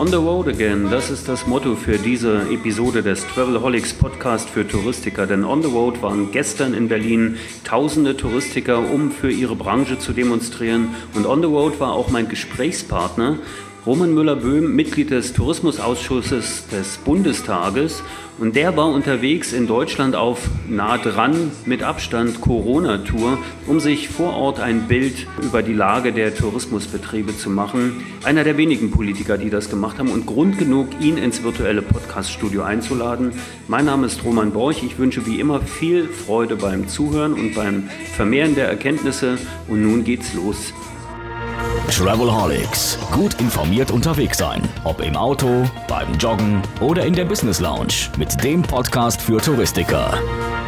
On the road again, das ist das Motto für diese Episode des Travelholics Podcast für Touristiker. Denn on the road waren gestern in Berlin tausende Touristiker, um für ihre Branche zu demonstrieren. Und on the road war auch mein Gesprächspartner Roman Müller-Böhm, Mitglied des Tourismusausschusses des Bundestages. Und der war unterwegs in Deutschland auf nah dran, mit Abstand Corona-Tour, um sich vor Ort ein Bild über die Lage der Tourismusbetriebe zu machen. Einer der wenigen Politiker, die das gemacht haben und Grund genug, ihn ins virtuelle Podcast-Studio einzuladen. Mein Name ist Roman Borch. Ich wünsche wie immer viel Freude beim Zuhören und beim Vermehren der Erkenntnisse. Und nun geht's los. Travelholics. Gut informiert unterwegs sein. Ob im Auto, beim Joggen oder in der Business Lounge. Mit dem Podcast für Touristiker.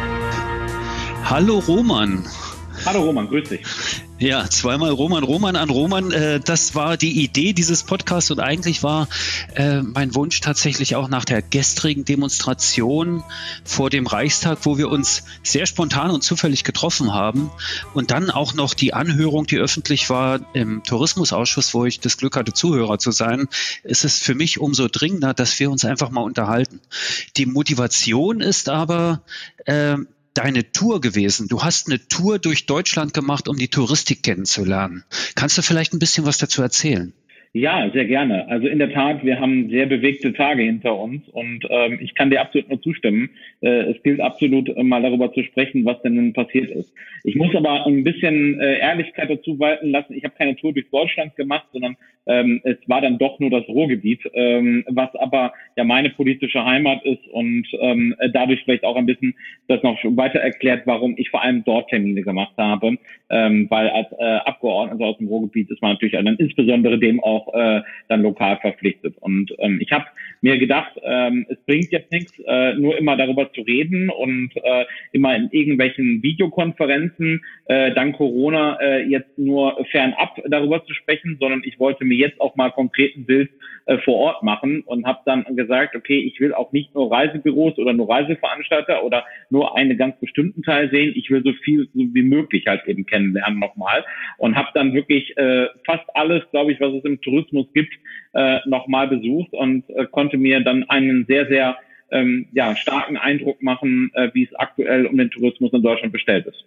Hallo Roman. Hallo Roman, grüß dich. Ja, zweimal Roman. Roman an Roman. Das war die Idee dieses Podcasts und eigentlich war mein Wunsch tatsächlich auch nach der gestrigen Demonstration vor dem Reichstag, wo wir uns sehr spontan und zufällig getroffen haben und dann auch noch die Anhörung, die öffentlich war im Tourismusausschuss, wo ich das Glück hatte, Zuhörer zu sein, ist es für mich umso dringender, dass wir uns einfach mal unterhalten. Die Motivation ist aber deine Tour gewesen. Du hast eine Tour durch Deutschland gemacht, um die Touristik kennenzulernen. Kannst du vielleicht ein bisschen was dazu erzählen? Ja, sehr gerne. Also in der Tat, wir haben sehr bewegte Tage hinter uns und ich kann dir absolut nur zustimmen. Es gilt absolut mal darüber zu sprechen, was denn nun passiert ist. Ich muss aber ein bisschen Ehrlichkeit dazu walten lassen. Ich habe keine Tour durch Deutschland gemacht, sondern es war dann doch nur das Ruhrgebiet, was aber ja meine politische Heimat ist und dadurch vielleicht auch ein bisschen das noch weiter erklärt, warum ich vor allem dort Termine gemacht habe, weil als Abgeordneter aus dem Ruhrgebiet ist man natürlich dann insbesondere dem auch dann lokal verpflichtet. Und ich habe mir gedacht, es bringt jetzt nichts, nur immer darüber zu reden und immer in irgendwelchen Videokonferenzen dank Corona jetzt nur fernab darüber zu sprechen, sondern ich wollte mir jetzt auch mal konkret ein Bild vor Ort machen und habe dann gesagt, okay, ich will auch nicht nur Reisebüros oder nur Reiseveranstalter oder nur einen ganz bestimmten Teil sehen, ich will so viel wie möglich halt eben kennenlernen nochmal und habe dann wirklich fast alles, glaube ich, was es im Tourismus gibt, nochmal besucht und konnte mir dann einen sehr, sehr starken Eindruck machen, wie es aktuell um den Tourismus in Deutschland bestellt ist.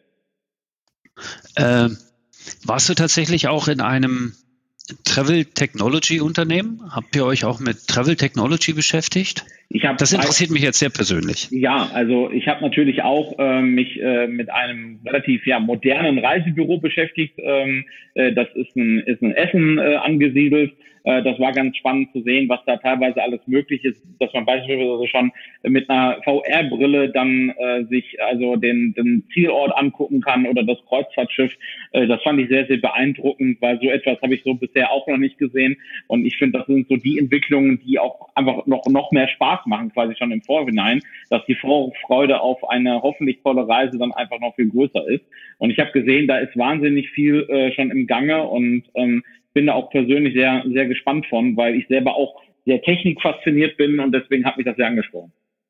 Warst du tatsächlich auch in einem Travel Technology Unternehmen? Habt ihr euch auch mit Travel Technology beschäftigt? Das interessiert mich jetzt sehr persönlich. Ja, also ich habe natürlich auch mich mit einem relativ modernen Reisebüro beschäftigt. Das ist in Essen angesiedelt. Das war ganz spannend zu sehen, was da teilweise alles möglich ist, dass man beispielsweise schon mit einer VR-Brille dann sich also den Zielort angucken kann oder das Kreuzfahrtschiff. Das fand ich sehr, sehr beeindruckend, weil so etwas habe ich so bisher auch noch nicht gesehen. Und ich finde, das sind so die Entwicklungen, die auch einfach noch mehr Spaß machen, quasi schon im Vorhinein, dass die Vorfreude auf eine hoffentlich tolle Reise dann einfach noch viel größer ist. Und ich habe gesehen, da ist wahnsinnig viel schon im Gange und bin da auch persönlich sehr, sehr gespannt von, weil ich selber auch sehr technikfasziniert bin und deswegen hat mich das sehr angesprochen.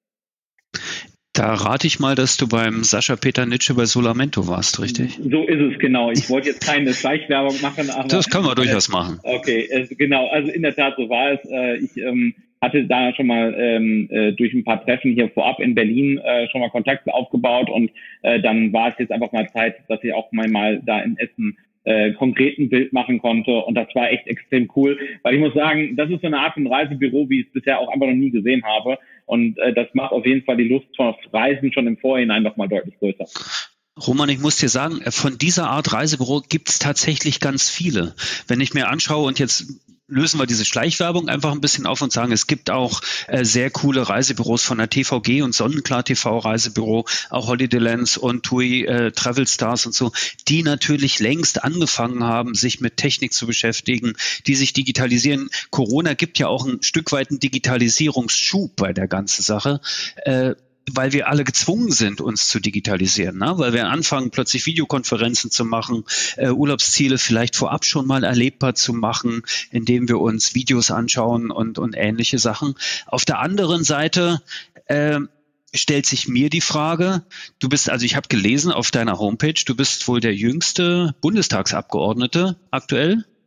Da rate ich mal, dass du beim Sascha Peter Nitsche bei Solamento warst, richtig? So ist es, genau. Ich wollte jetzt keine Schleichwerbung machen, aber... Das können wir durchaus machen. Okay, genau. Also in der Tat, so war es. Ich hatte da schon mal durch ein paar Treffen hier vorab in Berlin schon mal Kontakte aufgebaut und dann war es jetzt einfach mal Zeit, dass ich auch mal da in Essen konkret ein Bild machen konnte und das war echt extrem cool, weil ich muss sagen, das ist so eine Art von Reisebüro, wie ich es bisher auch einfach noch nie gesehen habe und das macht auf jeden Fall die Lust auf Reisen schon im Vorhinein noch mal deutlich größer. Roman, ich muss dir sagen, von dieser Art Reisebüro gibt es tatsächlich ganz viele. Wenn ich mir anschaue und jetzt lösen wir diese Schleichwerbung einfach ein bisschen auf und sagen, es gibt auch sehr coole Reisebüros von der TVG und Sonnenklar TV Reisebüro, auch Holidaylands und TUI Travel Stars und so, die natürlich längst angefangen haben, sich mit Technik zu beschäftigen, die sich digitalisieren. Corona gibt ja auch ein Stück weit einen Digitalisierungsschub bei der ganzen Sache. Weil wir alle gezwungen sind, uns zu digitalisieren, ne? Weil wir anfangen, plötzlich Videokonferenzen zu machen, Urlaubsziele vielleicht vorab schon mal erlebbar zu machen, indem wir uns Videos anschauen und ähnliche Sachen. Auf der anderen Seite stellt sich mir die Frage, ich habe gelesen auf deiner Homepage, du bist wohl der jüngste Bundestagsabgeordnete aktuell?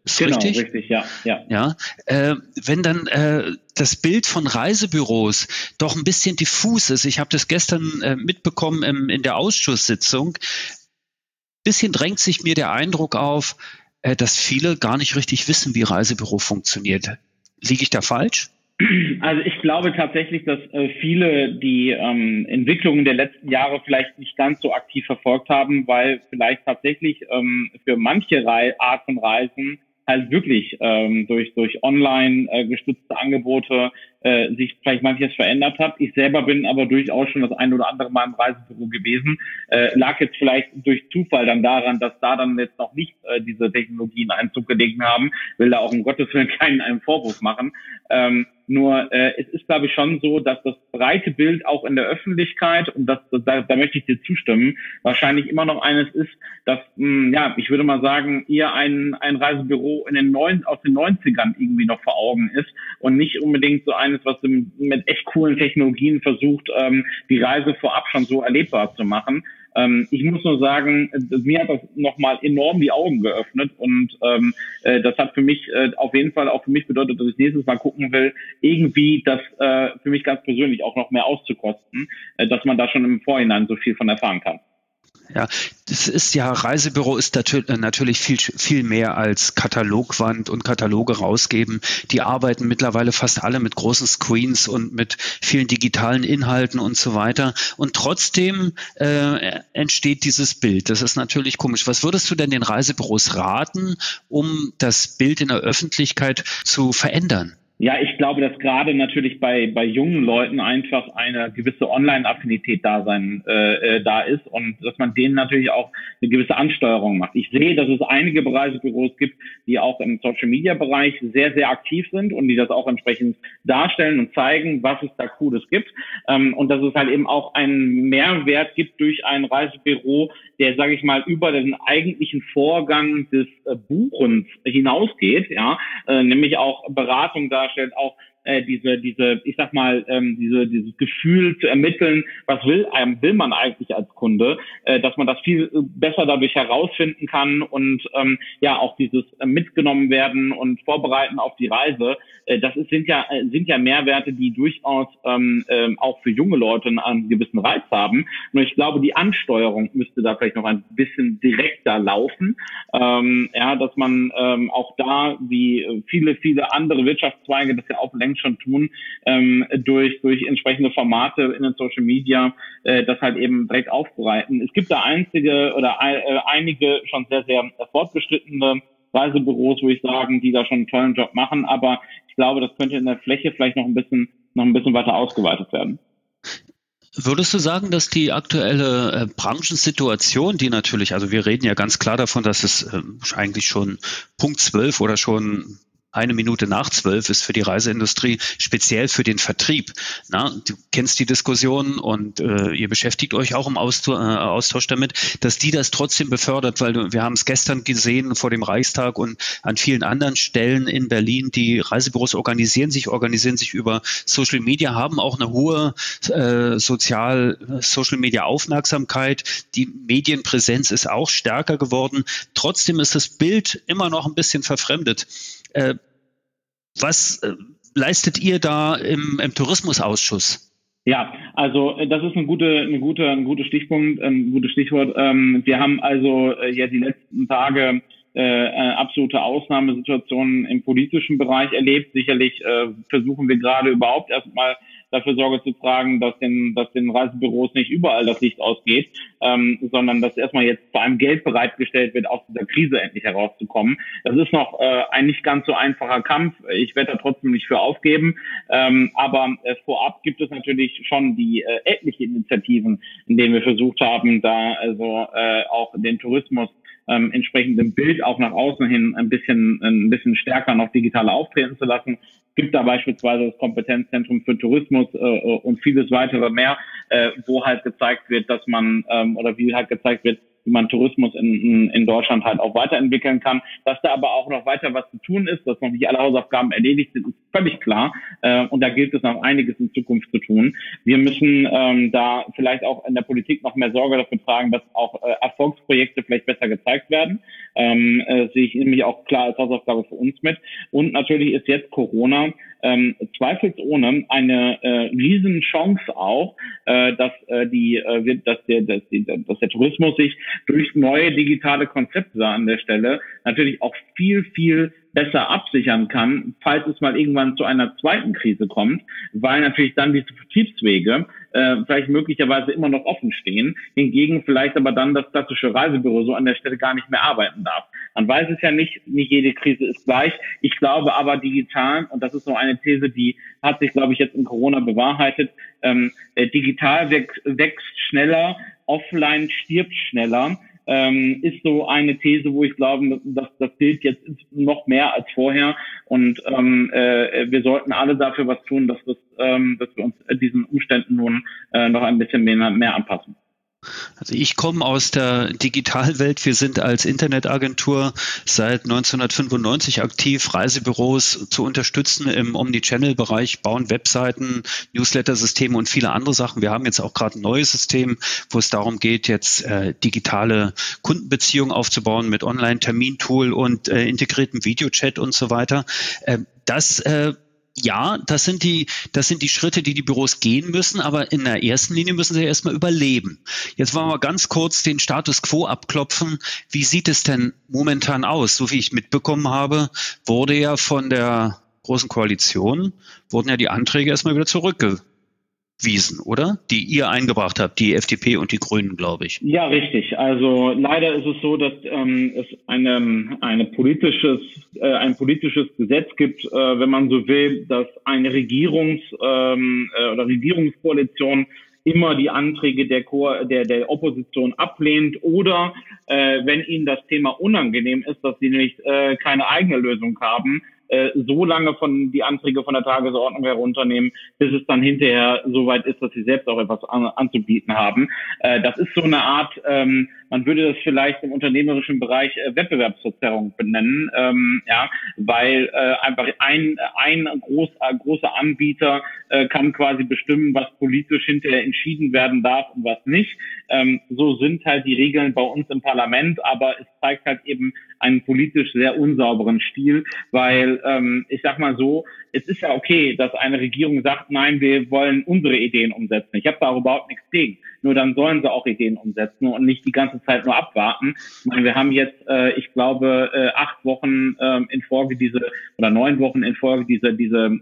Ist genau, richtig? Richtig, ja. Ja, wenn dann das Bild von Reisebüros doch ein bisschen diffus ist, ich habe das gestern mitbekommen in der Ausschusssitzung, bisschen drängt sich mir der Eindruck auf, dass viele gar nicht richtig wissen, wie Reisebüro funktioniert. Liege ich da falsch? Also ich glaube tatsächlich, dass viele die Entwicklungen der letzten Jahre vielleicht nicht ganz so aktiv verfolgt haben, weil vielleicht tatsächlich für manche Art von Reisen halt wirklich durch online gestützte Angebote sich vielleicht manches verändert hat. Ich selber bin aber durchaus schon das ein oder andere Mal im Reisebüro gewesen. Lag jetzt vielleicht durch Zufall dann daran, dass da dann jetzt noch nicht diese Technologien Einzug gelegt haben. Will da auch um Gottes Willen keinen einen Vorwurf machen. Nur es ist, glaube ich, schon so, dass das breite Bild auch in der Öffentlichkeit, und da möchte ich dir zustimmen, wahrscheinlich immer noch eines ist, dass, ich würde mal sagen, eher ein Reisebüro aus den 90ern irgendwie noch vor Augen ist und nicht unbedingt so eines, was mit echt coolen Technologien versucht, die Reise vorab schon so erlebbar zu machen. Ich muss nur sagen, mir hat das nochmal enorm die Augen geöffnet und das hat für mich auf jeden Fall auch für mich bedeutet, dass ich nächstes Mal gucken will, irgendwie das für mich ganz persönlich auch noch mehr auszukosten, dass man da schon im Vorhinein so viel von erfahren kann. Ja, das ist ja, Reisebüro ist natürlich viel mehr als Katalogwand und Kataloge rausgeben. Die arbeiten mittlerweile fast alle mit großen Screens und mit vielen digitalen Inhalten und so weiter. Und trotzdem entsteht dieses Bild. Das ist natürlich komisch. Was würdest du denn den Reisebüros raten, um das Bild in der Öffentlichkeit zu verändern? Ja, ich glaube, dass gerade natürlich bei jungen Leuten einfach eine gewisse Online-Affinität da ist und dass man denen natürlich auch eine gewisse Ansteuerung macht. Ich sehe, dass es einige Reisebüros gibt, die auch im Social-Media-Bereich sehr, sehr aktiv sind und die das auch entsprechend darstellen und zeigen, was es da Cooles gibt. Und dass es halt eben auch einen Mehrwert gibt durch ein Reisebüro, der, sage ich mal, über den eigentlichen Vorgang des Buchens hinausgeht, ja, nämlich auch Beratung darstellt, auch dieses Gefühl zu ermitteln, was will man eigentlich als Kunde, dass man das viel besser dadurch herausfinden kann und auch dieses mitgenommen werden und vorbereiten auf die Reise, sind ja Mehrwerte, die durchaus auch für junge Leute einen gewissen Reiz haben. Nur ich glaube, die Ansteuerung müsste da vielleicht noch ein bisschen direkter laufen, dass man auch da, wie viele andere Wirtschaftszweige das ja auch längst schon tun, durch entsprechende Formate in den Social Media, das halt eben direkt aufbereiten. Es gibt da einige schon sehr, sehr fortgeschrittene Reisebüros, würde ich sagen, die da schon einen tollen Job machen, aber ich glaube, das könnte in der Fläche vielleicht noch ein bisschen weiter ausgeweitet werden. Würdest du sagen, dass die aktuelle Branchensituation, die natürlich, also wir reden ja ganz klar davon, dass es eigentlich schon Punkt 12 oder schon 1 Minute nach 12 ist für die Reiseindustrie, speziell für den Vertrieb. Na, du kennst die Diskussion und ihr beschäftigt euch auch im Austausch damit, dass die das trotzdem befördert, weil wir haben es gestern gesehen vor dem Reichstag und an vielen anderen Stellen in Berlin, die Reisebüros organisieren sich über Social Media, haben auch eine hohe Social Media Aufmerksamkeit. Die Medienpräsenz ist auch stärker geworden. Trotzdem ist das Bild immer noch ein bisschen verfremdet. Was leistet ihr da im Tourismusausschuss? Ja, also das ist ein guter Stichpunkt, ein gutes Stichwort. Wir haben also die letzten Tage absolute Ausnahmesituationen im politischen Bereich erlebt. Sicherlich versuchen wir gerade überhaupt erstmal dafür Sorge zu tragen, dass den Reisebüros nicht überall das Licht ausgeht, sondern dass erstmal jetzt vor allem Geld bereitgestellt wird, aus dieser Krise endlich herauszukommen. Das ist noch ein nicht ganz so einfacher Kampf. Ich werde da trotzdem nicht für aufgeben. Aber vorab gibt es natürlich schon die etliche Initiativen, in denen wir versucht haben, da also auch den Tourismus entsprechend im Bild auch nach außen hin ein bisschen stärker noch digital auftreten zu lassen. Es gibt da beispielsweise das Kompetenzzentrum für Tourismus und vieles weitere mehr, wo halt gezeigt wird, dass man wie man Tourismus in Deutschland halt auch weiterentwickeln kann. Dass da aber auch noch weiter was zu tun ist, dass noch nicht alle Hausaufgaben erledigt sind, ist völlig klar. Und da gilt es noch einiges in Zukunft zu tun. Wir müssen da vielleicht auch in der Politik noch mehr Sorge dafür tragen, dass auch Erfolgsprojekte vielleicht besser gezeigt werden. Sehe ich nämlich auch klar als Hausaufgabe für uns mit. Und natürlich ist jetzt Corona zweifelsohne eine Riesenchance auch, dass der Tourismus sich durch neue digitale Konzepte an der Stelle natürlich auch viel, viel besser absichern kann, falls es mal irgendwann zu einer zweiten Krise kommt, weil natürlich dann diese Vertriebswege vielleicht möglicherweise immer noch offen stehen, hingegen vielleicht aber dann das klassische Reisebüro so an der Stelle gar nicht mehr arbeiten darf. Man weiß es ja nicht jede Krise ist gleich. Ich glaube aber digital, und das ist so eine These, die hat sich, glaube ich, jetzt in Corona bewahrheitet, digital wächst schneller, offline stirbt schneller. Ist so eine These, wo ich glaube, dass das Bild jetzt ist noch mehr als vorher und wir sollten alle dafür was tun, dass wir uns diesen Umständen nun noch ein bisschen mehr anpassen. Also ich komme aus der Digitalwelt. Wir sind als Internetagentur seit 1995 aktiv, Reisebüros zu unterstützen im Omnichannel-Bereich, bauen Webseiten, Newsletter-Systeme und viele andere Sachen. Wir haben jetzt auch gerade ein neues System, wo es darum geht, jetzt digitale Kundenbeziehungen aufzubauen mit Online-Termintool und integriertem Videochat und so weiter. Das sind die Schritte, die Büros gehen müssen, aber in der ersten Linie müssen sie erstmal überleben. Jetzt wollen wir ganz kurz den Status quo abklopfen. Wie sieht es denn momentan aus? So wie ich mitbekommen habe, wurde ja von der Großen Koalition, wurden ja die Anträge erstmal wieder zurückgewiesen, oder? Die ihr eingebracht habt, die FDP und die Grünen, glaube ich. Ja, richtig. Also leider ist es so, dass es ein politisches Gesetz gibt, wenn man so will, dass eine Regierungskoalition immer die Anträge der Opposition ablehnt oder wenn ihnen das Thema unangenehm ist, dass sie nämlich keine eigene Lösung haben, so lange die Anträge von der Tagesordnung herunternehmen, bis es dann hinterher soweit ist, dass sie selbst auch etwas anzubieten haben. Das ist so eine Art, man würde das vielleicht im unternehmerischen Bereich Wettbewerbsverzerrung benennen, weil einfach ein großer Anbieter kann quasi bestimmen, was politisch hinterher entschieden werden darf und was nicht. So sind halt die Regeln bei uns im Parlament, aber es zeigt halt eben einen politisch sehr unsauberen Stil, weil ich sag mal so, es ist ja okay, dass eine Regierung sagt, nein, wir wollen unsere Ideen umsetzen. Ich habe da überhaupt nichts gegen. Nur dann sollen sie auch Ideen umsetzen und nicht die ganze Zeit nur abwarten. Ich meine, wir haben jetzt, ich glaube, 8 Wochen in Folge 9 Wochen in Folge diese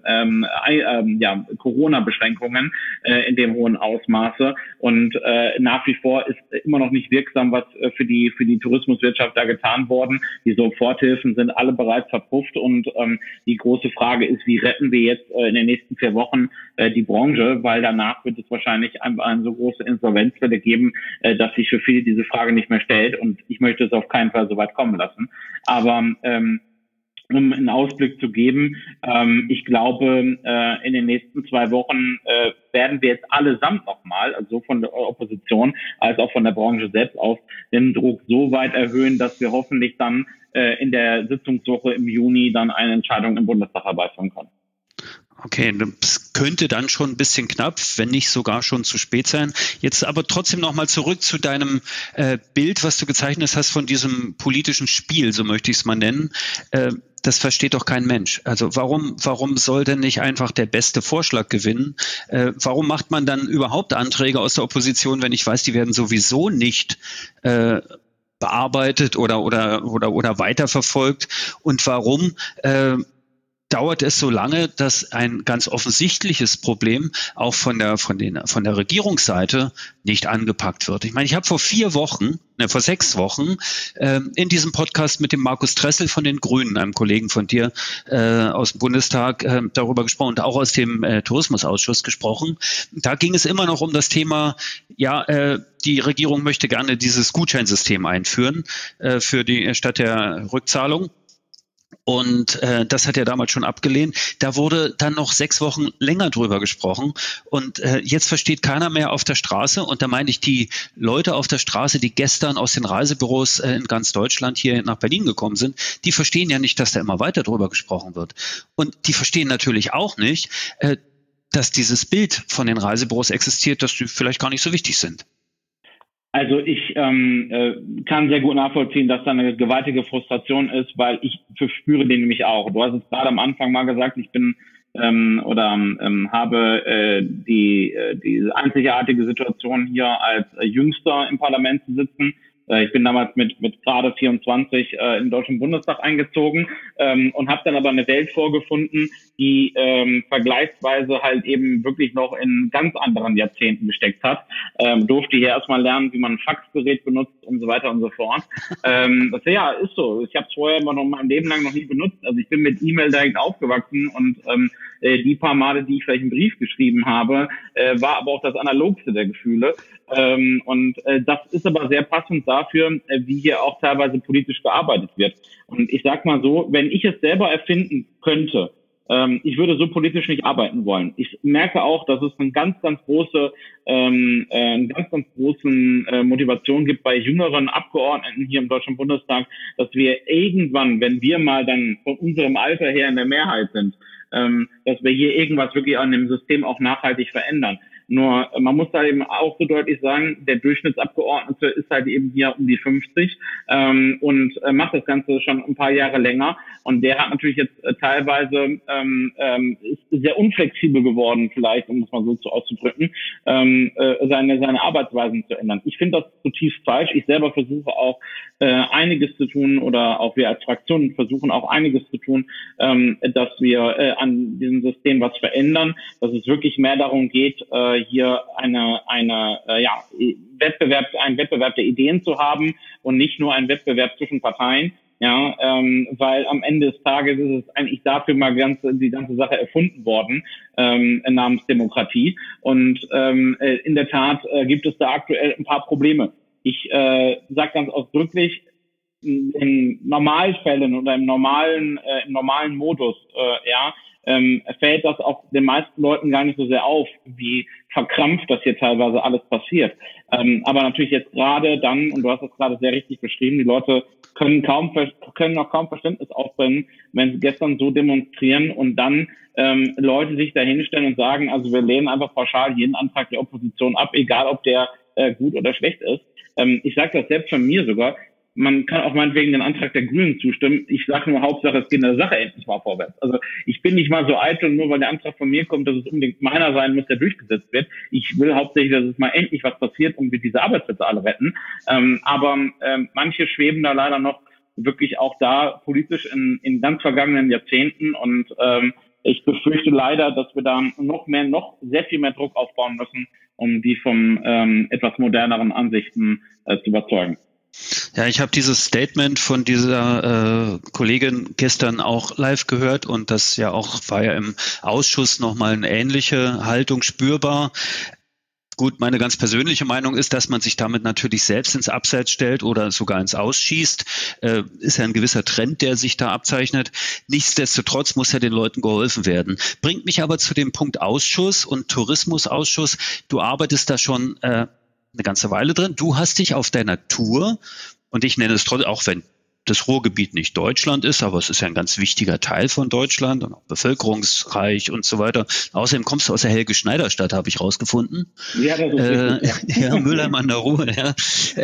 Corona-Beschränkungen in dem hohen Ausmaße. Und nach wie vor ist immer noch nicht wirksam, was für die Tourismuswirtschaft da getan worden. Die Soforthilfen sind alle bereits verpufft und die große Frage ist, wie retten wir jetzt in den nächsten 4 Wochen die Branche, weil danach wird es wahrscheinlich eine so große Insolvenzwelle geben, dass sich für viele diese Frage nicht mehr stellt und ich möchte es auf keinen Fall so weit kommen lassen. Aber um einen Ausblick zu geben, ich glaube, in den nächsten 2 Wochen werden wir jetzt allesamt nochmal, also von der Opposition als auch von der Branche selbst aus, den Druck so weit erhöhen, dass wir hoffentlich dann in der Sitzungswoche im Juni dann eine Entscheidung im Bundestag herbeiführen können. Okay, das könnte dann schon ein bisschen knapp, wenn nicht sogar schon zu spät sein. Jetzt aber trotzdem nochmal zurück zu deinem Bild, was du gezeichnet hast von diesem politischen Spiel, so möchte ich es mal nennen. Das versteht doch kein Mensch. Also warum soll denn nicht einfach der beste Vorschlag gewinnen? Warum macht man dann überhaupt Anträge aus der Opposition, wenn ich weiß, die werden sowieso nicht bearbeitet oder weiterverfolgt? Und warum dauert es so lange, dass ein ganz offensichtliches Problem auch von der Regierungsseite nicht angepackt wird? Ich meine, ich habe vor 6 Wochen in diesem Podcast mit dem Markus Tressel von den Grünen, einem Kollegen von dir aus dem Bundestag, darüber gesprochen und auch aus dem Tourismusausschuss gesprochen. Da ging es immer noch um das Thema, die Regierung möchte gerne dieses Gutscheinsystem einführen statt der Rückzahlung. Und das hat er damals schon abgelehnt. Da wurde dann noch 6 Wochen länger drüber gesprochen. Und jetzt versteht keiner mehr auf der Straße. Und da meine ich die Leute auf der Straße, die gestern aus den Reisebüros in ganz Deutschland hier nach Berlin gekommen sind, die verstehen ja nicht, dass da immer weiter drüber gesprochen wird. Und die verstehen natürlich auch nicht, dass dieses Bild von den Reisebüros existiert, dass die vielleicht gar nicht so wichtig sind. Also ich kann sehr gut nachvollziehen, dass da eine gewaltige Frustration ist, weil ich verspüre den nämlich auch. Du hast es gerade am Anfang mal gesagt, ich bin habe diese einzigartige Situation hier als Jüngster im Parlament zu sitzen. Ich bin damals mit gerade 24 in den Deutschen Bundestag eingezogen und habe dann aber eine Welt vorgefunden, die vergleichsweise halt eben wirklich noch in ganz anderen Jahrzehnten gesteckt hat. Durfte hier erstmal lernen, wie man ein Faxgerät benutzt und so weiter und so fort. Ja, ist so. Ich habe es vorher immer noch mein Leben lang noch nie benutzt. Also ich bin mit E-Mail direkt aufgewachsen und die paar Male, die ich vielleicht einen Brief geschrieben habe, war aber auch das analogste der Gefühle. Und das ist aber sehr passend dafür, wie hier auch teilweise politisch gearbeitet wird. Und ich sag mal so, wenn ich es selber erfinden könnte, ich würde so politisch nicht arbeiten wollen. Ich merke auch, dass es eine ganz große Motivation gibt bei jüngeren Abgeordneten hier im Deutschen Bundestag, dass wir irgendwann, wenn wir mal dann von unserem Alter her in der Mehrheit sind, dass wir hier irgendwas wirklich an dem System auch nachhaltig verändern. Nur man muss da eben auch so deutlich sagen, der Durchschnittsabgeordnete ist halt eben hier um die 50 und macht das Ganze schon ein paar Jahre länger. Und der hat natürlich jetzt teilweise ist sehr unflexibel geworden, vielleicht, um es mal so auszudrücken, seine Arbeitsweisen zu ändern. Ich finde das zutiefst falsch. Ich selber versuche auch einiges zu tun, oder auch wir als Fraktion versuchen auch einiges zu tun, dass wir an diesem System was verändern, dass es wirklich mehr darum geht, hier einen Wettbewerb der Ideen zu haben und nicht nur einen Wettbewerb zwischen Parteien. Ja, weil am Ende des Tages ist es eigentlich dafür mal die ganze Sache erfunden worden, namens Demokratie. Und in der Tat gibt es da aktuell ein paar Probleme. Ich sage ganz ausdrücklich, in Normalfällen oder im normalen Modus, fällt das auch den meisten Leuten gar nicht so sehr auf, wie verkrampft das hier teilweise alles passiert. Aber natürlich jetzt gerade dann, und du hast das gerade sehr richtig beschrieben, die Leute können noch kaum Verständnis aufbringen, wenn sie gestern so demonstrieren und dann Leute sich da hinstellen und sagen, also wir lehnen einfach pauschal jeden Antrag der Opposition ab, egal ob der gut oder schlecht ist. Ich sage das selbst von mir sogar. Man kann auch meinetwegen den Antrag der Grünen zustimmen. Ich sage nur, Hauptsache, es geht in der Sache endlich mal vorwärts. Also ich bin nicht mal so eitel, nur weil der Antrag von mir kommt, dass es unbedingt meiner sein muss, der durchgesetzt wird. Ich will hauptsächlich, dass es mal endlich was passiert und wir diese Arbeitsplätze alle retten. Aber manche schweben da leider noch wirklich auch da politisch in ganz vergangenen Jahrzehnten. Und ich befürchte leider, dass wir da noch sehr viel mehr Druck aufbauen müssen, um die von etwas moderneren Ansichten zu überzeugen. Ja, ich habe dieses Statement von dieser Kollegin gestern auch live gehört und das war ja im Ausschuss nochmal eine ähnliche Haltung spürbar. Gut, meine ganz persönliche Meinung ist, dass man sich damit natürlich selbst ins Abseits stellt oder sogar ins Ausschießt. Ist ja ein gewisser Trend, der sich da abzeichnet. Nichtsdestotrotz muss ja den Leuten geholfen werden. Bringt mich aber zu dem Punkt Ausschuss und Tourismusausschuss. Du arbeitest da schon eine ganze Weile drin. Du hast dich auf deiner Tour, und ich nenne es trotzdem, auch wenn das Ruhrgebiet nicht Deutschland ist, aber es ist ja ein ganz wichtiger Teil von Deutschland und auch bevölkerungsreich und so weiter. Außerdem kommst du aus der Helge-Schneider-Stadt, habe ich rausgefunden. Ja, das ist richtig, ja. Ja, Mülheim an der Ruhr. Ja.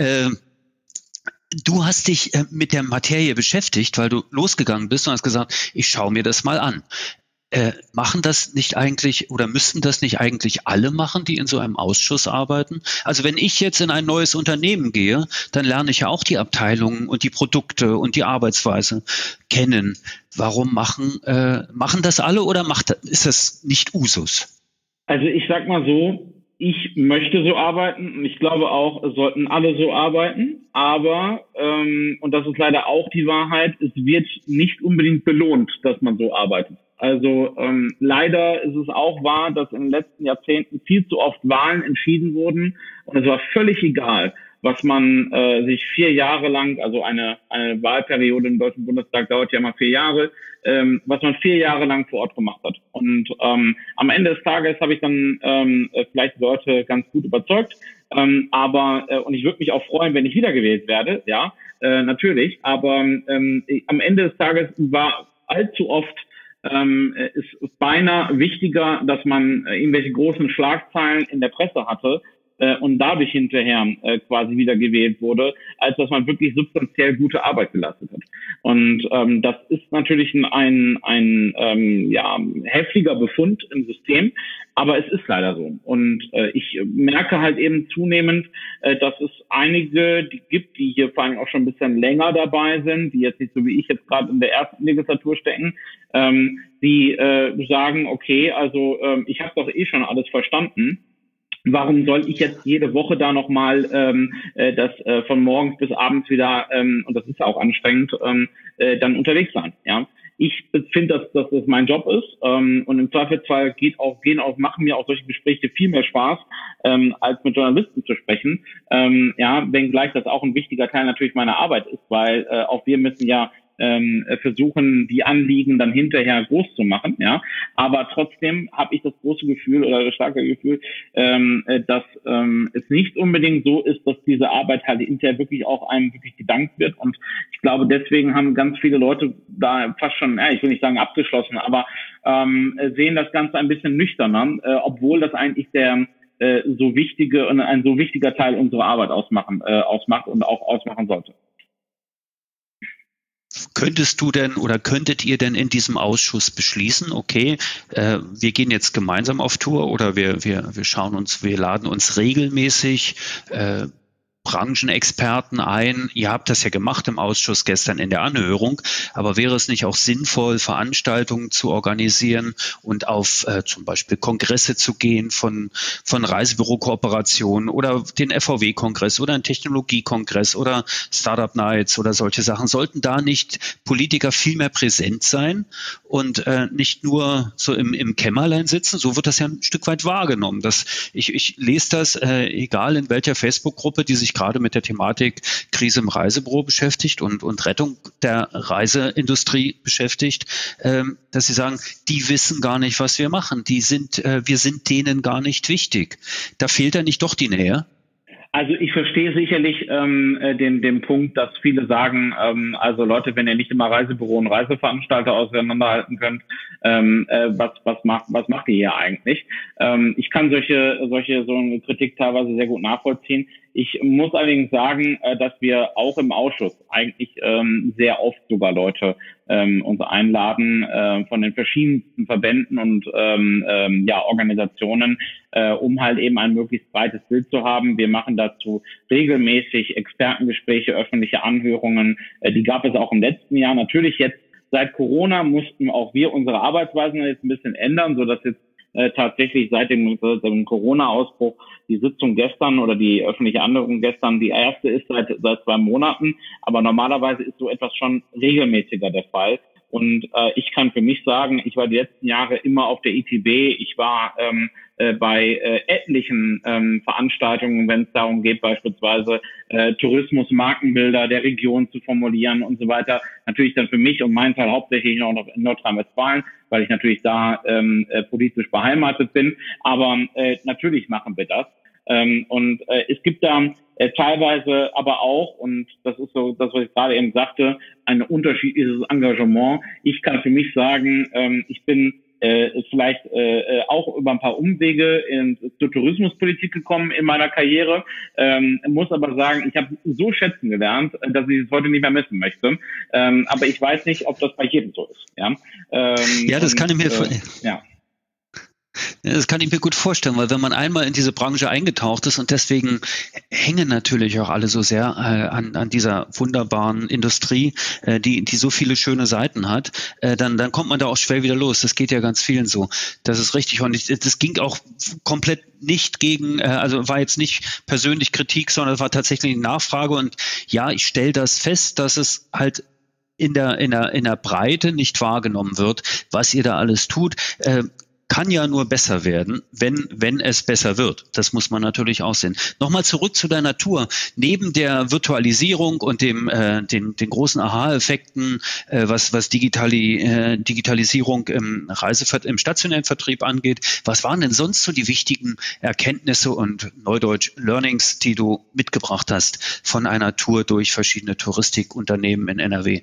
Du hast dich mit der Materie beschäftigt, weil du losgegangen bist und hast gesagt, ich schaue mir das mal an. Machen das nicht eigentlich oder müssten das nicht eigentlich alle machen, die in so einem Ausschuss arbeiten? Also wenn ich jetzt in ein neues Unternehmen gehe, dann lerne ich ja auch die Abteilungen und die Produkte und die Arbeitsweise kennen. Warum machen das alle oder ist das nicht Usus? Also ich sag mal so, ich möchte so arbeiten und ich glaube auch, es sollten alle so arbeiten, aber, und das ist leider auch die Wahrheit, es wird nicht unbedingt belohnt, dass man so arbeitet. Also leider ist es auch wahr, dass in den letzten Jahrzehnten viel zu oft Wahlen entschieden wurden und es war völlig egal, was man sich 4 Jahre lang, also eine Wahlperiode im Deutschen Bundestag dauert ja mal 4 Jahre, was man 4 Jahre lang vor Ort gemacht hat. Und am Ende des Tages habe ich dann vielleicht Leute ganz gut überzeugt, aber und ich würde mich auch freuen, wenn ich wiedergewählt werde, ja, natürlich, aber am Ende des Tages war allzu oft ist beinahe wichtiger, dass man irgendwelche großen Schlagzeilen in der Presse hatte und dadurch hinterher quasi wieder gewählt wurde, als dass man wirklich substanziell gute Arbeit geleistet hat. Und das ist natürlich ein heftiger Befund im System, aber es ist leider so. Und ich merke halt eben zunehmend, dass es einige gibt, die hier vor allem auch schon ein bisschen länger dabei sind, die jetzt nicht so wie ich jetzt gerade in der ersten Legislatur stecken, die sagen, okay, also ich habe doch eh schon alles verstanden. Warum soll ich jetzt jede Woche da nochmal das von morgens bis abends wieder, und das ist ja auch anstrengend, dann unterwegs sein? Ja, ich finde, dass das mein Job ist, und im Zweifelsfall machen mir auch solche Gespräche viel mehr Spaß, als mit Journalisten zu sprechen. Wenngleich das auch ein wichtiger Teil natürlich meiner Arbeit ist, weil auch wir müssen ja versuchen, die Anliegen dann hinterher groß zu machen, ja. Aber trotzdem habe ich das große Gefühl oder das starke Gefühl, dass es nicht unbedingt so ist, dass diese Arbeit halt hinterher wirklich auch einem wirklich gedankt wird. Und ich glaube, deswegen haben ganz viele Leute da fast schon, ich will nicht sagen abgeschlossen, aber sehen das Ganze ein bisschen nüchterner, obwohl das eigentlich ein so wichtiger Teil unserer Arbeit ausmacht und auch ausmachen sollte. Könntest du denn oder könntet ihr denn in diesem Ausschuss beschließen, okay, wir gehen jetzt gemeinsam auf Tour oder wir laden uns regelmäßig Branchenexperten ein. Ihr habt das ja gemacht im Ausschuss gestern in der Anhörung, aber wäre es nicht auch sinnvoll, Veranstaltungen zu organisieren und auf zum Beispiel Kongresse zu gehen von Reisebüro-Kooperationen oder den FVW-Kongress oder einen Technologiekongress oder Startup-Nights oder solche Sachen? Sollten da nicht Politiker viel mehr präsent sein und nicht nur so im Kämmerlein sitzen? So wird das ja ein Stück weit wahrgenommen. Ich lese das, egal in welcher Facebook-Gruppe, die sich gerade mit der Thematik Krise im Reisebüro beschäftigt und Rettung der Reiseindustrie beschäftigt, dass sie sagen, die wissen gar nicht, was wir machen. Wir sind denen gar nicht wichtig. Da fehlt ja nicht doch die Nähe. Also ich verstehe sicherlich den Punkt, dass viele sagen, also Leute, wenn ihr nicht immer Reisebüro und Reiseveranstalter auseinanderhalten könnt, was macht ihr hier eigentlich? Ich kann so eine Kritik teilweise sehr gut nachvollziehen. Ich muss allerdings sagen, dass wir auch im Ausschuss eigentlich sehr oft sogar Leute uns einladen von den verschiedensten Verbänden und Organisationen, um halt eben ein möglichst breites Bild zu haben. Wir machen dazu regelmäßig Expertengespräche, öffentliche Anhörungen. Die gab es auch im letzten Jahr. Natürlich jetzt seit Corona mussten auch wir unsere Arbeitsweisen jetzt ein bisschen ändern, so dass jetzt tatsächlich seit dem Corona-Ausbruch die Sitzung gestern oder die öffentliche Anhörung gestern die erste ist seit 2 Monaten. Aber normalerweise ist so etwas schon regelmäßiger der Fall. Und ich kann für mich sagen, ich war die letzten Jahre immer auf der ITB. Ich war bei etlichen Veranstaltungen, wenn es darum geht, beispielsweise Tourismus-Markenbilder der Region zu formulieren und so weiter. Natürlich dann für mich und meinen Teil hauptsächlich noch in Nordrhein-Westfalen, weil ich natürlich da politisch beheimatet bin. Aber natürlich machen wir das. Und es gibt da teilweise aber auch, und das ist so das, was ich gerade eben sagte, ein unterschiedliches Engagement. Ich kann für mich sagen, ich bin vielleicht auch über ein paar Umwege zur Tourismuspolitik gekommen in meiner Karriere, muss aber sagen, ich habe so schätzen gelernt, dass ich es heute nicht mehr missen möchte. Aber ich weiß nicht, ob das bei jedem so ist. Ja, das kann ich mir Das kann ich mir gut vorstellen, weil wenn man einmal in diese Branche eingetaucht ist und deswegen hängen natürlich auch alle so sehr an dieser wunderbaren Industrie, die so viele schöne Seiten hat, dann kommt man da auch schwer wieder los. Das geht ja ganz vielen so. Das ist richtig. Und das ging auch komplett nicht gegen, also war jetzt nicht persönlich Kritik, sondern es war tatsächlich eine Nachfrage. Und ja, ich stelle das fest, dass es halt in der Breite nicht wahrgenommen wird, was ihr da alles tut. kann ja nur besser werden, wenn es besser wird. Das muss man natürlich auch sehen. Nochmal zurück zu der Natur. Neben der Virtualisierung und den großen Aha-Effekten, was Digitalisierung im stationären Vertrieb angeht, was waren denn sonst so die wichtigen Erkenntnisse und Neudeutsch Learnings, die du mitgebracht hast von einer Tour durch verschiedene Touristikunternehmen in NRW?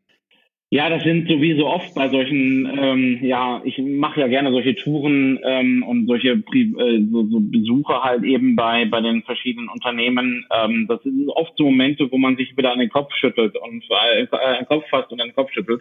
Ja, das sind so wie so oft bei solchen, ich mache ja gerne solche Touren und solche so Besuche halt eben bei den verschiedenen Unternehmen. Das sind oft so Momente, wo man sich wieder an den Kopf schüttelt und an den Kopf fasst und an den Kopf schüttelt.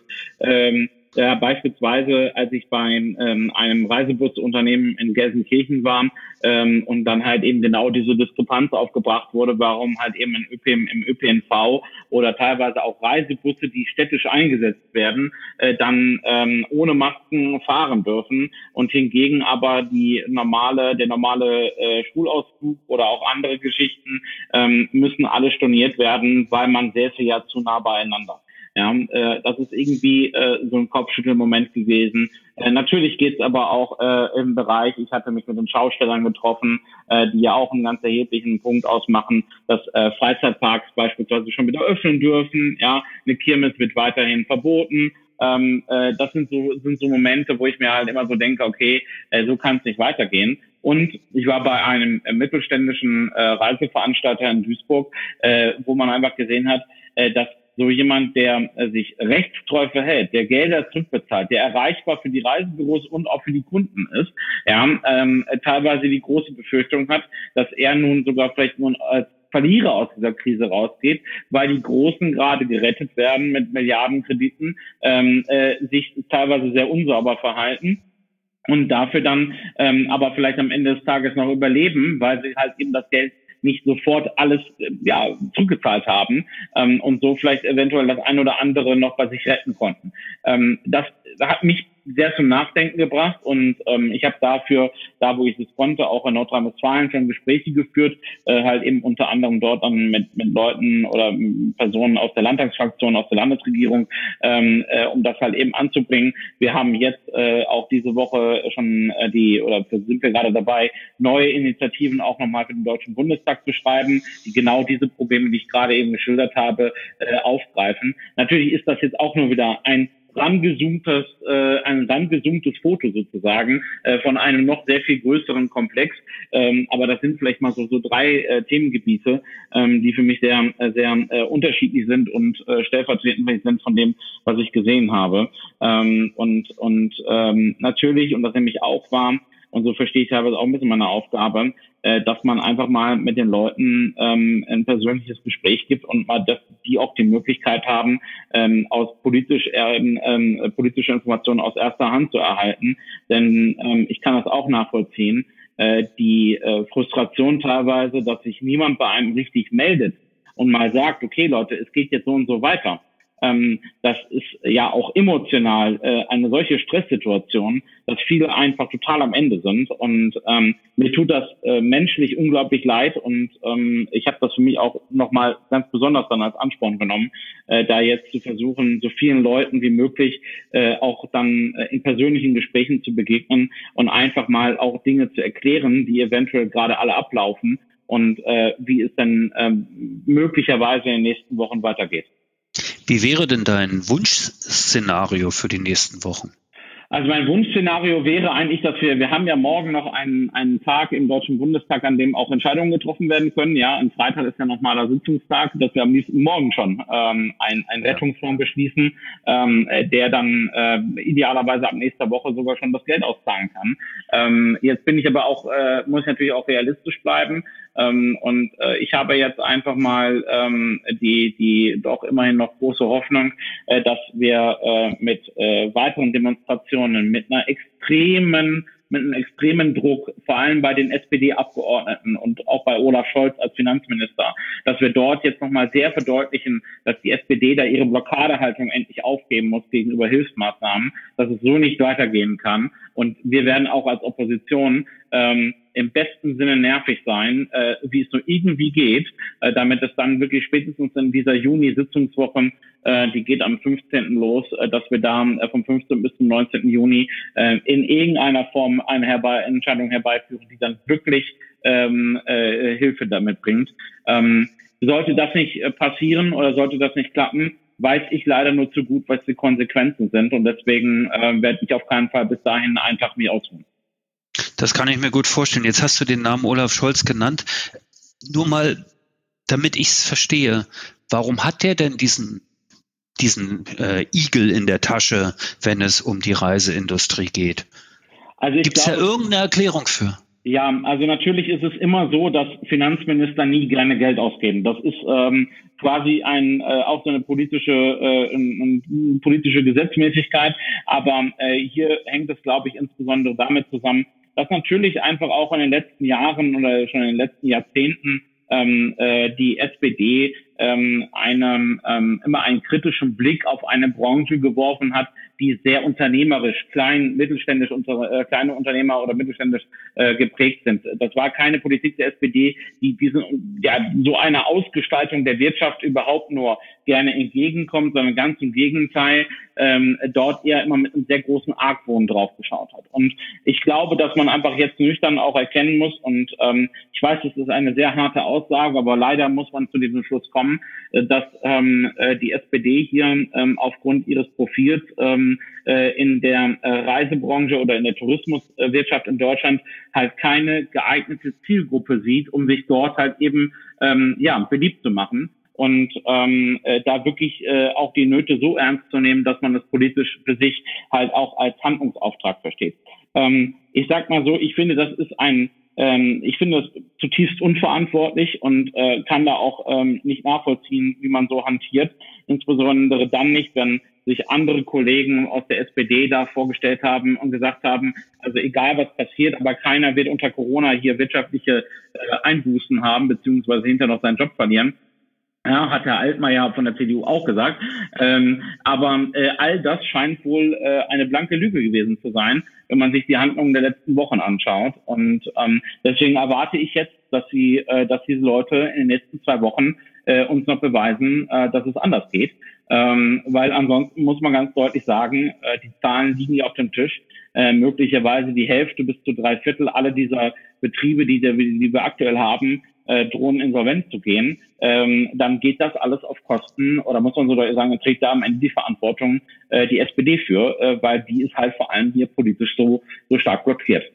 Beispielsweise, als ich bei einem Reisebusunternehmen in Gelsenkirchen war und dann halt eben genau diese Diskrepanz aufgebracht wurde, warum halt eben im ÖPNV oder teilweise auch Reisebusse, die städtisch eingesetzt werden, dann ohne Masken fahren dürfen und hingegen aber der normale Schulausflug oder auch andere Geschichten müssen alle storniert werden, weil man säße ja zu nah beieinander. Ja, das ist irgendwie so ein Kopfschüttelmoment gewesen. Natürlich geht's aber auch im Bereich, ich hatte mich mit den Schaustellern getroffen, die ja auch einen ganz erheblichen Punkt ausmachen, dass Freizeitparks beispielsweise schon wieder öffnen dürfen. Ja, eine Kirmes wird weiterhin verboten. Das sind so Momente, wo ich mir halt immer so denke, okay, so kann es nicht weitergehen. Und ich war bei einem mittelständischen Reiseveranstalter in Duisburg, wo man einfach gesehen hat, dass so jemand, der sich rechtstreu verhält, der Gelder zurückbezahlt, der erreichbar für die Reisebüros und auch für die Kunden ist, teilweise die große Befürchtung hat, dass er nun sogar vielleicht nur als Verlierer aus dieser Krise rausgeht, weil die Großen gerade gerettet werden mit Milliardenkrediten, sich teilweise sehr unsauber verhalten und dafür dann aber vielleicht am Ende des Tages noch überleben, weil sie halt eben das Geld nicht sofort alles zurückgezahlt haben und so vielleicht eventuell das ein oder andere noch bei sich retten konnten. Das hat mich sehr zum Nachdenken gebracht und ich habe dafür, da wo ich es konnte, auch in Nordrhein-Westfalen schon Gespräche geführt, halt eben unter anderem dort dann mit Leuten oder Personen aus der Landtagsfraktion, aus der Landesregierung, um das halt eben anzubringen. Wir haben jetzt auch diese Woche schon sind wir gerade dabei, neue Initiativen auch nochmal für den Deutschen Bundestag zu schreiben, die genau diese Probleme, die ich gerade eben geschildert habe, aufgreifen. Natürlich ist das jetzt auch nur wieder ein rangezoomtes Foto sozusagen von einem noch sehr viel größeren Komplex. Aber das sind vielleicht mal so 3 Themengebiete, die für mich sehr, sehr unterschiedlich sind und stellvertretend sind von dem, was ich gesehen habe. Natürlich, und das nämlich auch war, und so verstehe ich teilweise auch ein bisschen meine Aufgabe, dass man einfach mal mit den Leuten ein persönliches Gespräch gibt und mal, dass die auch die Möglichkeit haben, politische Informationen aus erster Hand zu erhalten. Denn ich kann das auch nachvollziehen, die Frustration teilweise, dass sich niemand bei einem richtig meldet und mal sagt, okay Leute, es geht jetzt so und so weiter. Das ist ja auch emotional eine solche Stresssituation, dass viele einfach total am Ende sind. Und mir tut das menschlich unglaublich leid. Und ich habe das für mich auch nochmal ganz besonders dann als Ansporn genommen, da jetzt zu versuchen, so vielen Leuten wie möglich auch dann in persönlichen Gesprächen zu begegnen und einfach mal auch Dinge zu erklären, die eventuell gerade alle ablaufen und wie es dann möglicherweise in den nächsten Wochen weitergeht. Wie wäre denn dein Wunschszenario für die nächsten Wochen? Also mein Wunschszenario wäre eigentlich, dass wir haben ja morgen noch einen Tag im Deutschen Bundestag, an dem auch Entscheidungen getroffen werden können. Ja, am Freitag ist ja normaler Sitzungstag, dass wir am liebsten morgen schon einen Rettungsfonds beschließen, der dann idealerweise ab nächster Woche sogar schon das Geld auszahlen kann. Jetzt bin ich aber auch, muss ich natürlich auch realistisch bleiben. Ich habe jetzt einfach mal die doch immerhin noch große Hoffnung, dass wir mit weiteren Demonstrationen, mit einem extremen Druck, vor allem bei den SPD-Abgeordneten und auch bei Olaf Scholz als Finanzminister, dass wir dort jetzt nochmal sehr verdeutlichen, dass die SPD da ihre Blockadehaltung endlich aufgeben muss gegenüber Hilfsmaßnahmen, dass es so nicht weitergehen kann. Und wir werden auch als Opposition im besten Sinne nervig sein, wie es nur irgendwie geht, damit es dann wirklich spätestens in dieser Juni-Sitzungswoche, die geht am 15. los, dass wir da vom 15. bis zum 19. Juni in irgendeiner Form eine Entscheidung herbeiführen, die dann wirklich Hilfe damit bringt. Sollte das nicht passieren oder sollte das nicht klappen, weiß ich leider nur zu gut, was die Konsequenzen sind. Und deswegen werde ich auf keinen Fall bis dahin einen Tag mehr ausruhen. Das kann ich mir gut vorstellen. Jetzt hast du den Namen Olaf Scholz genannt. Nur mal, damit ich es verstehe, warum hat der denn diesen Igel in der Tasche, wenn es um die Reiseindustrie geht? Also gibt es da irgendeine Erklärung für? Ja, also natürlich ist es immer so, dass Finanzminister nie gerne Geld ausgeben. Das ist quasi auch so eine politische Gesetzmäßigkeit. Aber hier hängt es, glaube ich, insbesondere damit zusammen, dass natürlich einfach auch in den letzten Jahren oder schon in den letzten Jahrzehnten die SPD immer einen kritischen Blick auf eine Branche geworfen hat, die sehr unternehmerisch, kleine Unternehmer oder mittelständisch geprägt sind. Das war keine Politik der SPD, die so einer Ausgestaltung der Wirtschaft überhaupt nur gerne entgegenkommt, sondern ganz im Gegenteil, dort eher immer mit einem sehr großen Argwohn drauf geschaut hat. Und ich glaube, dass man einfach jetzt nüchtern auch erkennen muss, und ich weiß, das ist eine sehr harte Aussage, aber leider muss man zu diesem Schluss kommen, dass die SPD hier aufgrund ihres Profils in der Reisebranche oder in der Tourismuswirtschaft in Deutschland halt keine geeignete Zielgruppe sieht, um sich dort halt eben beliebt zu machen. Und da wirklich auch die Nöte so ernst zu nehmen, dass man das politisch für sich halt auch als Handlungsauftrag versteht. Ich sag mal so, ich finde, das zutiefst unverantwortlich und kann da auch nicht nachvollziehen, wie man so hantiert. Insbesondere dann nicht, wenn sich andere Kollegen aus der SPD da vorgestellt haben und gesagt haben, also egal was passiert, aber keiner wird unter Corona hier wirtschaftliche Einbußen haben, beziehungsweise hinterher noch seinen Job verlieren. Ja, hat Herr Altmaier von der CDU auch gesagt. Aber all das scheint wohl eine blanke Lüge gewesen zu sein, wenn man sich die Handlungen der letzten Wochen anschaut. Und deswegen erwarte ich jetzt, dass diese Leute in den nächsten 2 Wochen uns noch beweisen, dass es anders geht. Weil ansonsten muss man ganz deutlich sagen, die Zahlen liegen ja auf dem Tisch. Möglicherweise die Hälfte bis zu 3/4 aller dieser Betriebe, die wir aktuell haben, drohen insolvent zu gehen, dann geht das alles auf Kosten, oder muss man so sagen, trägt da am Ende die Verantwortung die SPD für, weil die ist halt vor allem hier politisch so stark blockiert.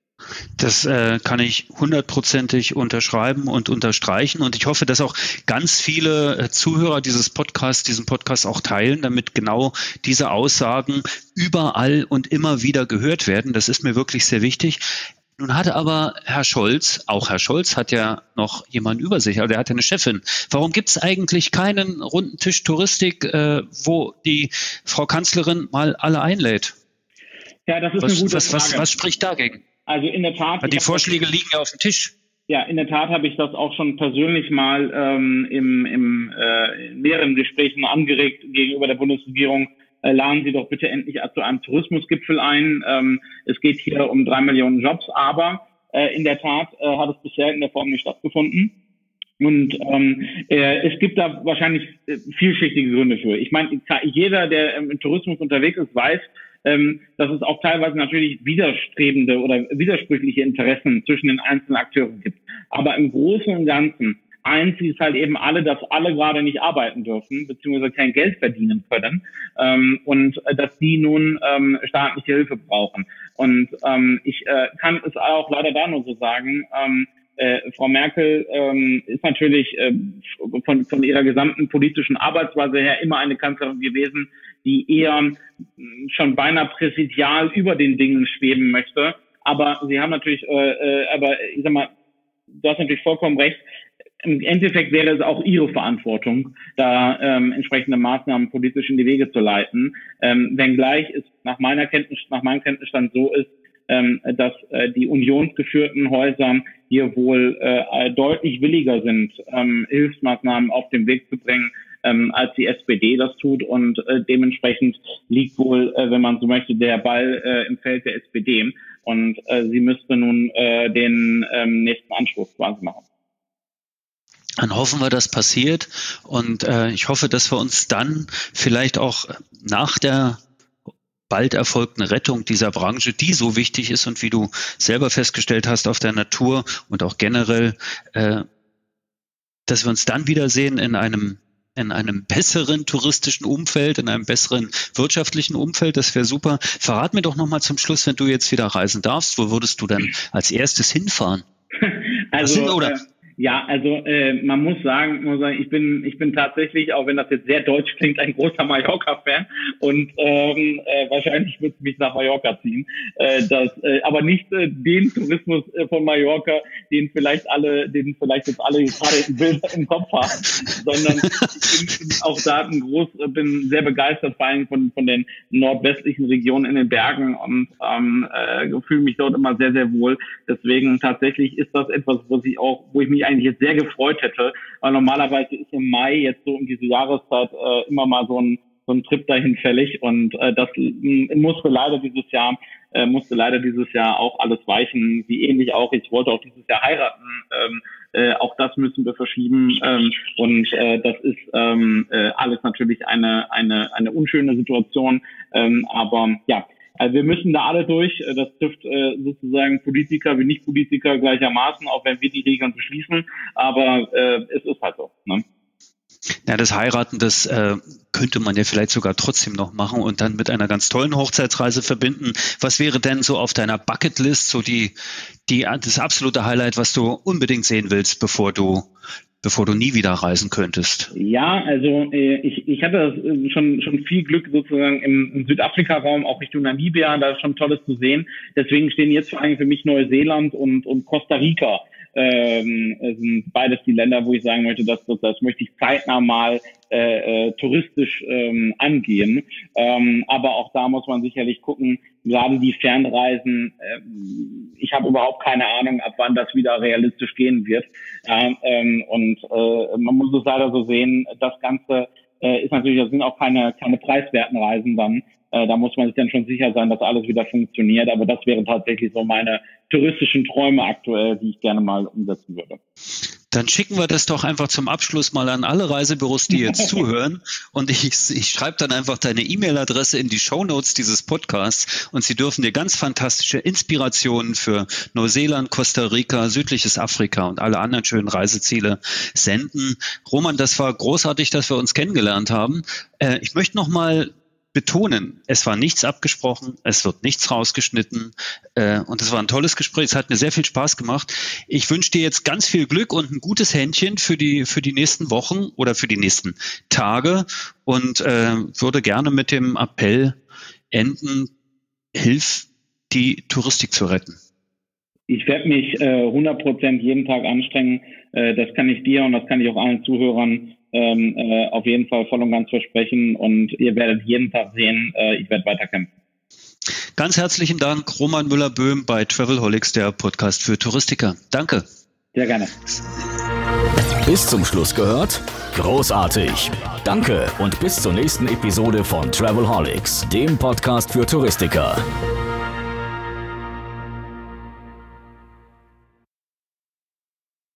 Das kann ich 100%ig unterschreiben und unterstreichen, und ich hoffe, dass auch ganz viele Zuhörer diesen Podcast auch teilen, damit genau diese Aussagen überall und immer wieder gehört werden. Das ist mir wirklich sehr wichtig. Nun hatte aber Herr Scholz hat ja noch jemanden über sich, also er hat ja eine Chefin. Warum gibt es eigentlich keinen runden Tisch Touristik, wo die Frau Kanzlerin mal alle einlädt? Ja, das ist eine gute Frage. Was spricht dagegen? Also in der Tat. Die Vorschläge liegen ja auf dem Tisch. Ja, in der Tat habe ich das auch schon persönlich mal in mehreren Gesprächen angeregt gegenüber der Bundesregierung. Laden Sie doch bitte endlich zu einem Tourismusgipfel ein. Es geht hier um 3 Millionen Jobs, aber in der Tat hat es bisher in der Form nicht stattgefunden. Und es gibt da wahrscheinlich vielschichtige Gründe für. Ich meine, jeder, der im Tourismus unterwegs ist, weiß, dass es auch teilweise natürlich widerstrebende oder widersprüchliche Interessen zwischen den einzelnen Akteuren gibt. Aber im Großen und Ganzen eins ist halt eben dass alle gerade nicht arbeiten dürfen, beziehungsweise kein Geld verdienen können, und dass die nun staatliche Hilfe brauchen. Und ich kann es auch leider da nur so sagen, Frau Merkel ist natürlich von ihrer gesamten politischen Arbeitsweise her immer eine Kanzlerin gewesen, die eher schon beinahe präsidial über den Dingen schweben möchte. Aber sie haben natürlich, ich sag mal, du hast natürlich vollkommen recht, im Endeffekt wäre es auch ihre Verantwortung, da entsprechende Maßnahmen politisch in die Wege zu leiten. Wenngleich es nach meinem Kenntnisstand so ist, dass die unionsgeführten Häuser hier wohl deutlich williger sind, Hilfsmaßnahmen auf den Weg zu bringen, als die SPD das tut, und dementsprechend liegt wohl, wenn man so möchte, der Ball im Feld der SPD. und sie müsste nun den nächsten Anstoß quasi machen. Dann hoffen wir, das passiert, und ich hoffe, dass wir uns dann vielleicht auch nach der bald erfolgten Rettung dieser Branche, die so wichtig ist und wie du selber festgestellt hast auf der Natur und auch generell, dass wir uns dann wiedersehen in einem besseren touristischen Umfeld, in einem besseren wirtschaftlichen Umfeld. Das wäre super. Verrat mir doch nochmal zum Schluss, wenn du jetzt wieder reisen darfst, wo würdest du dann als erstes hinfahren? Man muss sagen, ich bin tatsächlich, auch wenn das jetzt sehr deutsch klingt, ein großer Mallorca-Fan, und wahrscheinlich wird es mich nach Mallorca ziehen. Aber nicht den Tourismus von Mallorca, den vielleicht jetzt alle gerade Bilder im Kopf haben, sondern ich bin auch da bin sehr begeistert, vor allem von den nordwestlichen Regionen in den Bergen, und fühle mich dort immer sehr, sehr wohl. Deswegen tatsächlich ist das etwas, wo ich mich eigentlich jetzt sehr gefreut hätte, weil normalerweise ist im Mai jetzt so um diese Jahreszeit immer mal so ein Trip dahin fällig, und das musste leider dieses Jahr auch alles weichen, wie ähnlich auch, ich wollte auch dieses Jahr heiraten, auch das müssen wir verschieben, und das ist alles natürlich eine unschöne Situation, aber ja, also wir müssen da alle durch. Das trifft sozusagen Politiker wie Nicht-Politiker gleichermaßen, auch wenn wir die Regeln beschließen. Aber es ist halt so. Ne? Ja, das Heiraten, das könnte man ja vielleicht sogar trotzdem noch machen und dann mit einer ganz tollen Hochzeitsreise verbinden. Was wäre denn so auf deiner Bucketlist so das absolute Highlight, was du unbedingt sehen willst, bevor du nie wieder reisen könntest? Ja, also ich hatte schon viel Glück sozusagen im Südafrika-Raum, auch Richtung Namibia, da ist schon Tolles zu sehen. Deswegen stehen jetzt vor allem für mich Neuseeland und Costa Rica. Sind beides die Länder, wo ich sagen möchte, das möchte ich zeitnah mal touristisch angehen. Aber auch da muss man sicherlich gucken, gerade die Fernreisen, ich habe überhaupt keine Ahnung, ab wann das wieder realistisch gehen wird. Und man muss es leider so sehen, das Ganze ist natürlich, das sind auch keine preiswerten Reisen dann. Da muss man sich dann schon sicher sein, dass alles wieder funktioniert. Aber das wären tatsächlich so meine touristischen Träume aktuell, die ich gerne mal umsetzen würde. Dann schicken wir das doch einfach zum Abschluss mal an alle Reisebüros, die jetzt zuhören. Und ich schreibe dann einfach deine E-Mail-Adresse in die Shownotes dieses Podcasts, und sie dürfen dir ganz fantastische Inspirationen für Neuseeland, Costa Rica, südliches Afrika und alle anderen schönen Reiseziele senden. Roman, das war großartig, dass wir uns kennengelernt haben. Ich möchte noch mal betonen, es war nichts abgesprochen, es wird nichts rausgeschnitten, und es war ein tolles Gespräch, es hat mir sehr viel Spaß gemacht. Ich wünsche dir jetzt ganz viel Glück und ein gutes Händchen für die nächsten Wochen oder für die nächsten Tage, und würde gerne mit dem Appell enden, hilf, die Touristik zu retten. Ich werde mich 100% jeden Tag anstrengen, das kann ich dir und das kann ich auch allen Zuhörern auf jeden Fall voll und ganz versprechen, und ihr werdet jeden Tag sehen, ich werde weiterkämpfen. Ganz herzlichen Dank, Roman Müller-Böhm bei Travelholics, der Podcast für Touristiker. Danke. Sehr gerne. Bis zum Schluss gehört? Großartig. Danke und bis zur nächsten Episode von Travelholics, dem Podcast für Touristiker.